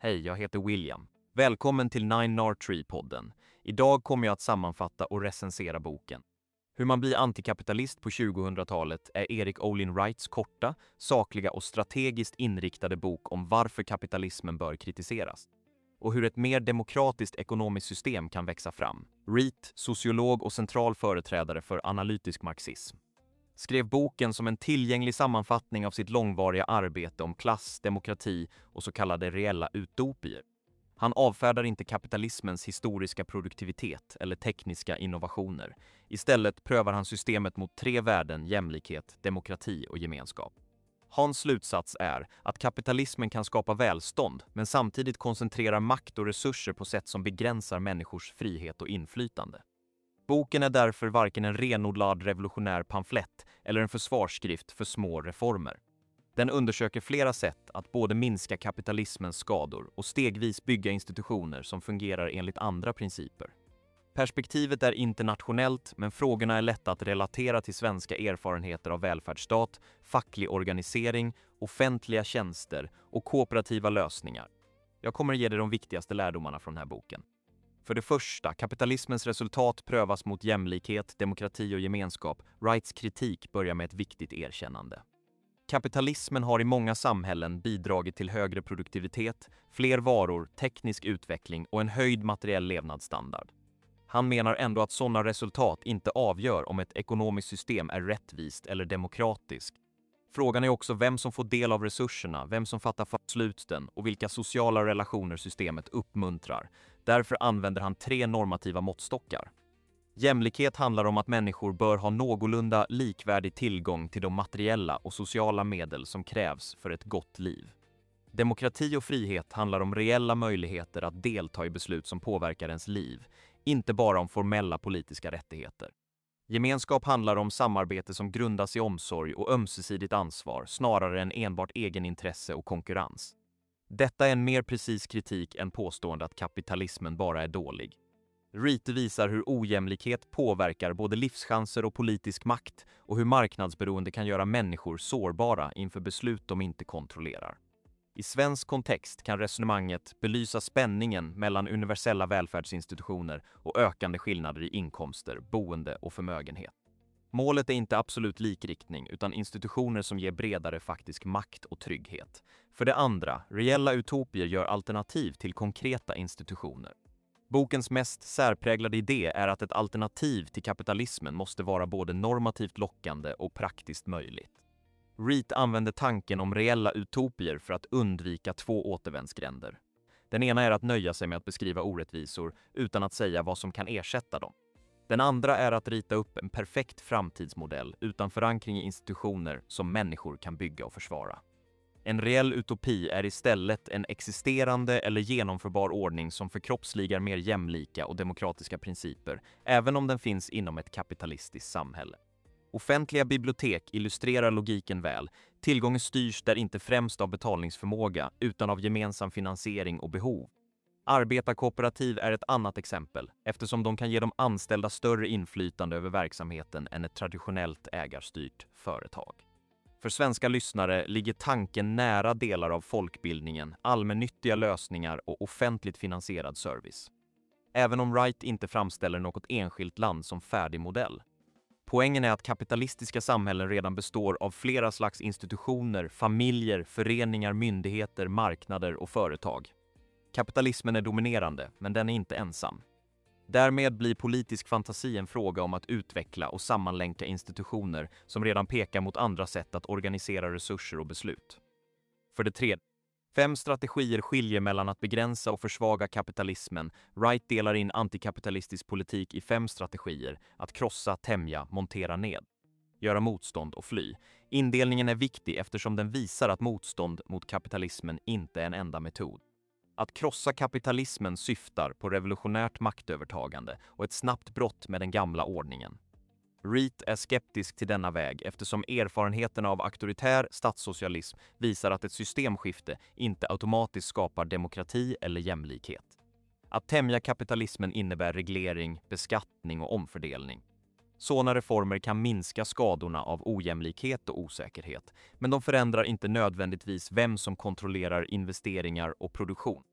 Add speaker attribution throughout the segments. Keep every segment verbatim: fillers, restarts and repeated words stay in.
Speaker 1: Hej, jag heter William. Välkommen till Nine Nar Tree-podden. Idag kommer jag att sammanfatta och recensera boken. Hur man blir antikapitalist på tjugohundratalet är Erik Olin Wrights korta, sakliga och strategiskt inriktade bok om varför kapitalismen bör kritiseras. Och hur ett mer demokratiskt ekonomiskt system kan växa fram. Wright, sociolog och central företrädare för analytisk marxism, skrev boken som en tillgänglig sammanfattning av sitt långvariga arbete om klass, demokrati och så kallade reella utopier. Han avfärdar inte kapitalismens historiska produktivitet eller tekniska innovationer. Istället prövar han systemet mot tre värden: jämlikhet, demokrati och gemenskap. Hans slutsats är att kapitalismen kan skapa välstånd men samtidigt koncentrerar makt och resurser på sätt som begränsar människors frihet och inflytande. Boken är därför varken en renodlad revolutionär pamflett eller en försvarsskrift för små reformer. Den undersöker flera sätt att både minska kapitalismens skador och stegvis bygga institutioner som fungerar enligt andra principer. Perspektivet är internationellt, men frågorna är lätta att relatera till svenska erfarenheter av välfärdsstat, facklig organisering, offentliga tjänster och kooperativa lösningar. Jag kommer ge dig de viktigaste lärdomarna från den här boken. För det första, kapitalismens resultat prövas mot jämlikhet, demokrati och gemenskap. Wrights kritik börjar med ett viktigt erkännande. Kapitalismen har i många samhällen bidragit till högre produktivitet, fler varor, teknisk utveckling och en höjd materiell levnadsstandard. Han menar ändå att sådana resultat inte avgör om ett ekonomiskt system är rättvist eller demokratiskt. Frågan är också vem som får del av resurserna, vem som fattar besluten och vilka sociala relationer systemet uppmuntrar. Därför använder han tre normativa måttstockar. Jämlikhet handlar om att människor bör ha någorlunda likvärdig tillgång till de materiella och sociala medel som krävs för ett gott liv. Demokrati och frihet handlar om reella möjligheter att delta i beslut som påverkar ens liv, inte bara om formella politiska rättigheter. Gemenskap handlar om samarbete som grundas i omsorg och ömsesidigt ansvar snarare än enbart egenintresse och konkurrens. Detta är en mer precis kritik än påstående att kapitalismen bara är dålig. Wright visar hur ojämlikhet påverkar både livschanser och politisk makt och hur marknadsberoende kan göra människor sårbara inför beslut de inte kontrollerar. I svensk kontext kan resonemanget belysa spänningen mellan universella välfärdsinstitutioner och ökande skillnader i inkomster, boende och förmögenhet. Målet är inte absolut likriktning utan institutioner som ger bredare faktisk makt och trygghet. För det andra, reella utopier gör alternativ till konkreta institutioner. Bokens mest särpräglade idé är att ett alternativ till kapitalismen måste vara både normativt lockande och praktiskt möjligt. Wright använder tanken om reella utopier för att undvika två återvändsgränder. Den ena är att nöja sig med att beskriva orättvisor utan att säga vad som kan ersätta dem. Den andra är att rita upp en perfekt framtidsmodell utan förankring i institutioner som människor kan bygga och försvara. En reell utopi är istället en existerande eller genomförbar ordning som förkroppsligar mer jämlika och demokratiska principer, även om den finns inom ett kapitalistiskt samhälle. Offentliga bibliotek illustrerar logiken väl. Tillgången styrs där inte främst av betalningsförmåga utan av gemensam finansiering och behov. Arbetarkooperativ är ett annat exempel eftersom de kan ge de anställda större inflytande över verksamheten än ett traditionellt ägarstyrt företag. För svenska lyssnare ligger tanken nära delar av folkbildningen, allmännyttiga lösningar och offentligt finansierad service. Även om Wright inte framställer något enskilt land som färdig modell. Poängen är att kapitalistiska samhällen redan består av flera slags institutioner, familjer, föreningar, myndigheter, marknader och företag. Kapitalismen är dominerande, men den är inte ensam. Därmed blir politisk fantasi en fråga om att utveckla och sammanlänka institutioner som redan pekar mot andra sätt att organisera resurser och beslut. För det tredje, fem strategier skiljer mellan att begränsa och försvaga kapitalismen. Wright delar in antikapitalistisk politik i fem strategier: att krossa, tämja, montera ned, göra motstånd och fly. Indelningen är viktig eftersom den visar att motstånd mot kapitalismen inte är en enda metod. Att krossa kapitalismen syftar på revolutionärt maktövertagande och ett snabbt brott med den gamla ordningen. Wright är skeptisk till denna väg eftersom erfarenheterna av auktoritär statssocialism visar att ett systemskifte inte automatiskt skapar demokrati eller jämlikhet. Att tämja kapitalismen innebär reglering, beskattning och omfördelning. Sådana reformer kan minska skadorna av ojämlikhet och osäkerhet, men de förändrar inte nödvändigtvis vem som kontrollerar investeringar och produktion.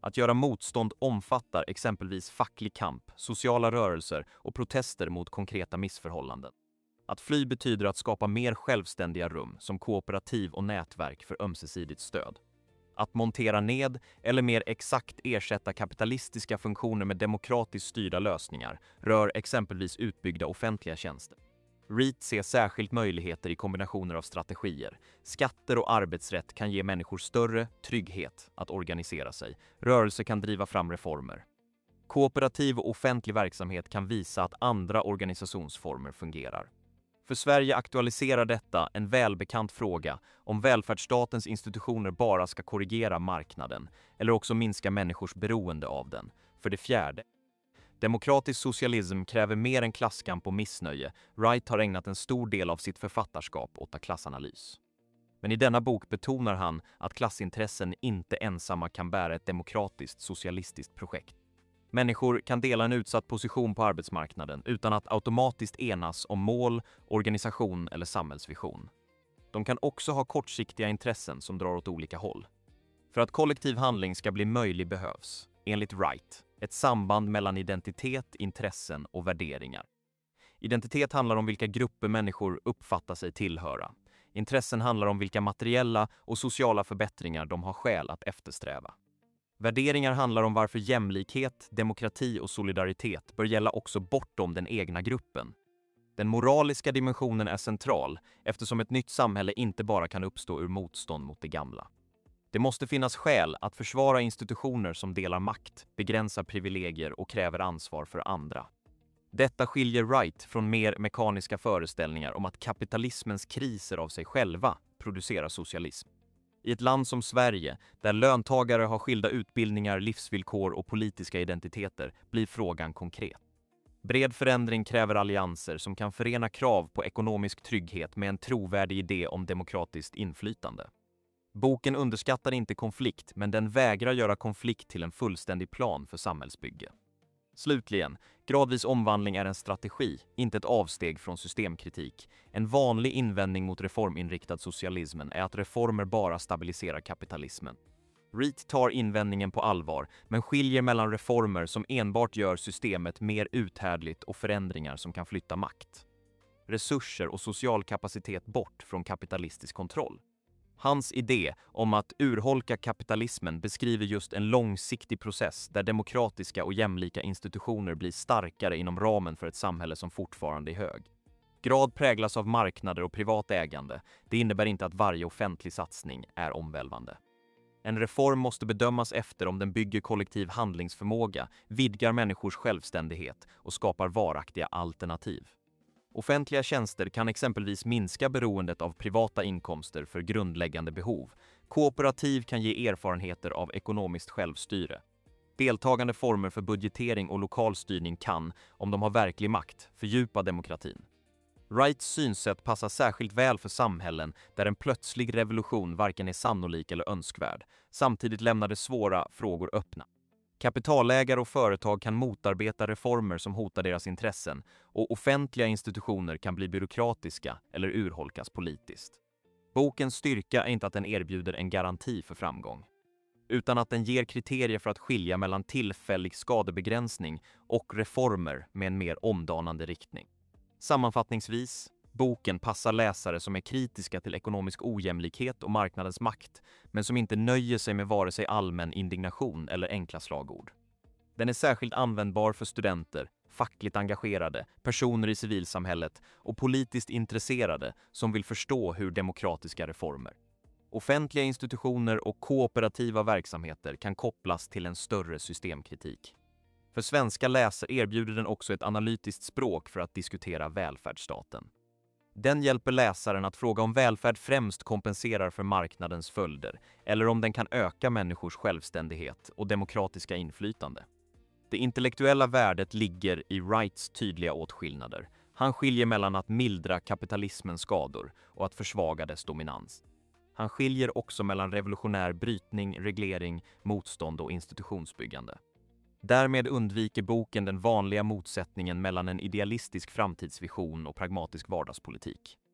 Speaker 1: Att göra motstånd omfattar exempelvis facklig kamp, sociala rörelser och protester mot konkreta missförhållanden. Att fly betyder att skapa mer självständiga rum som kooperativ och nätverk för ömsesidigt stöd. Att montera ned eller mer exakt ersätta kapitalistiska funktioner med demokratiskt styrda lösningar rör exempelvis utbyggda offentliga tjänster. REIT ser särskilt möjligheter i kombinationer av strategier. Skatter och arbetsrätt kan ge människor större trygghet att organisera sig. Rörelser kan driva fram reformer. Kooperativ och offentlig verksamhet kan visa att andra organisationsformer fungerar. För Sverige aktualiserar detta en välbekant fråga om välfärdsstatens institutioner bara ska korrigera marknaden eller också minska människors beroende av den. För det fjärde. Demokratisk socialism kräver mer än klasskamp och missnöje. Wright har ägnat en stor del av sitt författarskap åt klassanalys. Men i denna bok betonar han att klassintressen inte ensamma kan bära ett demokratiskt socialistiskt projekt. Människor kan dela en utsatt position på arbetsmarknaden utan att automatiskt enas om mål, organisation eller samhällsvision. De kan också ha kortsiktiga intressen som drar åt olika håll. För att kollektiv handling ska bli möjlig behövs, enligt Wright, ett samband mellan identitet, intressen och värderingar. Identitet handlar om vilka grupper människor uppfattar sig tillhöra. Intressen handlar om vilka materiella och sociala förbättringar de har skäl att eftersträva. Värderingar handlar om varför jämlikhet, demokrati och solidaritet bör gälla också bortom den egna gruppen. Den moraliska dimensionen är central eftersom ett nytt samhälle inte bara kan uppstå ur motstånd mot det gamla. Det måste finnas skäl att försvara institutioner som delar makt, begränsar privilegier och kräver ansvar för andra. Detta skiljer Wright från mer mekaniska föreställningar om att kapitalismens kriser av sig själva producerar socialism. I ett land som Sverige, där löntagare har skilda utbildningar, livsvillkor och politiska identiteter, blir frågan konkret. Bred förändring kräver allianser som kan förena krav på ekonomisk trygghet med en trovärdig idé om demokratiskt inflytande. Boken underskattar inte konflikt, men den vägrar göra konflikt till en fullständig plan för samhällsbygge. Slutligen, gradvis omvandling är en strategi, inte ett avsteg från systemkritik. En vanlig invändning mot reforminriktad socialismen är att reformer bara stabiliserar kapitalismen. Wright tar invändningen på allvar, men skiljer mellan reformer som enbart gör systemet mer uthärdligt och förändringar som kan flytta makt, resurser och social kapacitet bort från kapitalistisk kontroll. Hans idé om att urholka kapitalismen beskriver just en långsiktig process där demokratiska och jämlika institutioner blir starkare inom ramen för ett samhälle som fortfarande är hög. Grad präglas av marknader och privat ägande. Det innebär inte att varje offentlig satsning är omvälvande. En reform måste bedömas efter om den bygger kollektiv handlingsförmåga, vidgar människors självständighet och skapar varaktiga alternativ. Offentliga tjänster kan exempelvis minska beroendet av privata inkomster för grundläggande behov. Kooperativ kan ge erfarenheter av ekonomiskt självstyre. Deltagande former för budgetering och lokalstyrning kan, om de har verklig makt, fördjupa demokratin. Wrights synsätt passar särskilt väl för samhällen där en plötslig revolution varken är sannolik eller önskvärd. Samtidigt lämnar det svåra frågor öppna. Kapitalägare och företag kan motarbeta reformer som hotar deras intressen och offentliga institutioner kan bli byråkratiska eller urholkas politiskt. Bokens styrka är inte att den erbjuder en garanti för framgång, utan att den ger kriterier för att skilja mellan tillfällig skadebegränsning och reformer med en mer omdanande riktning. Sammanfattningsvis, boken passar läsare som är kritiska till ekonomisk ojämlikhet och marknadens makt, men som inte nöjer sig med vare sig allmän indignation eller enkla slagord. Den är särskilt användbar för studenter, fackligt engagerade, personer i civilsamhället och politiskt intresserade som vill förstå hur demokratiska reformer, offentliga institutioner och kooperativa verksamheter kan kopplas till en större systemkritik. För svenska läsare erbjuder den också ett analytiskt språk för att diskutera välfärdsstaten. Den hjälper läsaren att fråga om välfärd främst kompenserar för marknadens följder eller om den kan öka människors självständighet och demokratiska inflytande. Det intellektuella värdet ligger i Wrights tydliga åtskillnader. Han skiljer mellan att mildra kapitalismens skador och att försvaga dess dominans. Han skiljer också mellan revolutionär brytning, reglering, motstånd och institutionsbyggande. Därmed undviker boken den vanliga motsättningen mellan en idealistisk framtidsvision och pragmatisk vardagspolitik.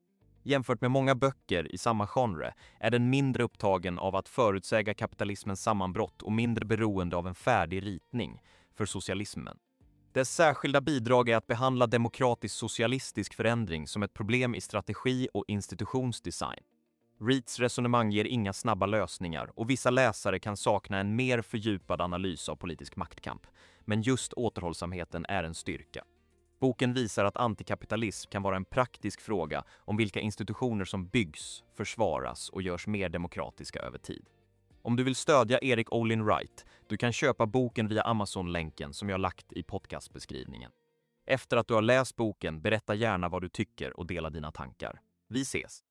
Speaker 1: Jämfört med många böcker i samma genre är den mindre upptagen av att förutsäga kapitalismens sammanbrott och mindre beroende av en färdig ritning för socialismen. Dess särskilda bidrag är att behandla demokratisk socialistisk förändring som ett problem i strategi och institutionsdesign. Reeds resonemang ger inga snabba lösningar och vissa läsare kan sakna en mer fördjupad analys av politisk maktkamp, men just återhållsamheten är en styrka. Boken visar att antikapitalism kan vara en praktisk fråga om vilka institutioner som byggs, försvaras och görs mer demokratiska över tid. Om du vill stödja Erik Olin Wright, du kan köpa boken via Amazon-länken som jag lagt i podcastbeskrivningen. Efter att du har läst boken, berätta gärna vad du tycker och dela dina tankar. Vi ses!